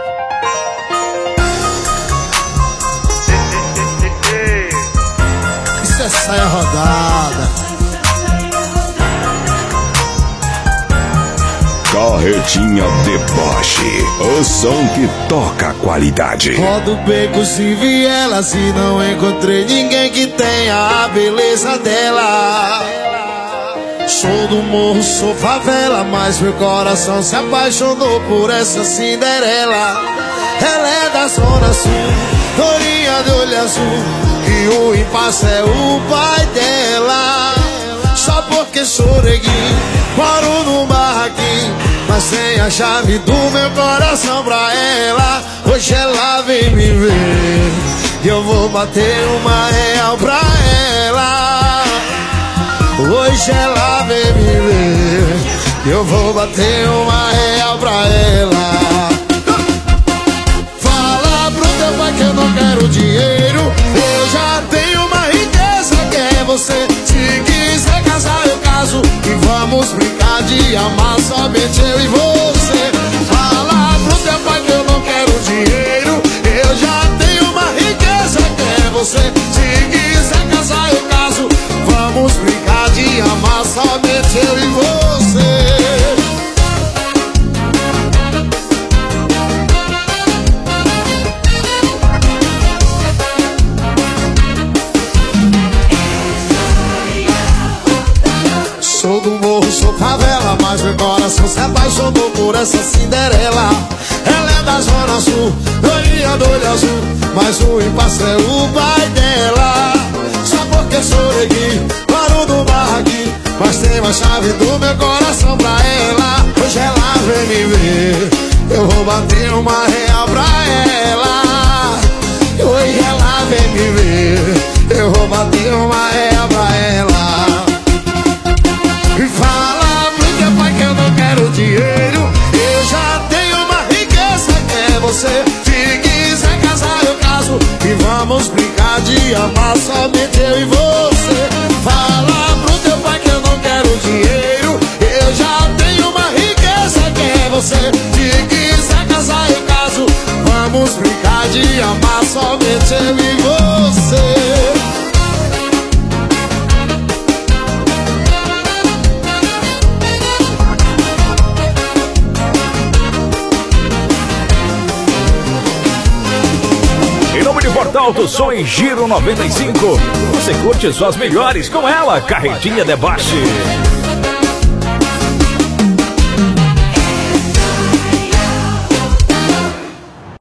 Isso é saia rodada. Carretinha Deboche, o som que toca a qualidade. Rodo becos e vielas e não encontrei ninguém que tenha a beleza dela. Sou do morro, sou favela, mas meu coração se apaixonou por essa Cinderela. Ela é da zona sul, loirinha de olho azul, e o impasse é o pai dela. Só porque sou neguinho, moro no barraquinho, mas sem a chave do meu coração pra ela. Hoje ela vem me ver e eu vou bater uma real pra ela. Hoje ela vem me ver e eu vou bater uma real pra ela. Fala pro teu pai que eu não quero dinheiro, eu já tenho uma riqueza que é você. Se quiser casar eu caso e vamos brincar de amar somente eu e você. Fala pro teu pai que eu não quero dinheiro, eu já tenho uma riqueza que é você. Se quiser casar eu caso, vamos brincar de amar somente eu e você. Sou do morro, sou favela, mas meu coração se apaixonou por essa Cinderela. Ela é da zona sul, loirinha do olho azul, mas o impasse é o pai dela. Só porque sou neguinho, moro no barraquinho, mas tenho a chave do meu coração pra ela. Hoje ela vem me ver, eu vou bater uma real pra ela. Hoje ela vem me ver, eu vou bater uma real pra ela. E fala pro teu pai que eu não quero dinheiro, eu já tenho uma riqueza que é você. Se quiser casar eu caso e vamos brincar de amar somente eu e você. Fala pro teu pai que eu não quero dinheiro, eu já tenho uma riqueza que é você. Se quiser casar eu caso, vamos brincar de amar somente eu e você. Portal do Som em Giro 95. Você curte suas melhores com ela, Carretinha Deboche.